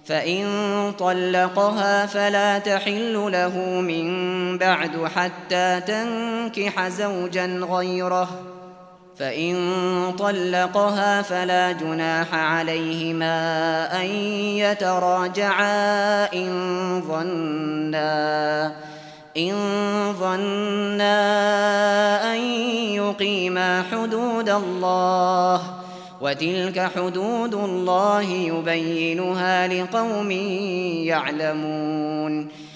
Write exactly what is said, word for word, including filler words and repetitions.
فإن طلقها فلا تحل له من بعد حتى تنكح زوجا غيره، فإن طلقها فلا جناح عليهما أن يتراجعا إن ظنا إن ظنا أن يقيما حدود الله، وتلك حدود الله يبينها لقوم يعلمون.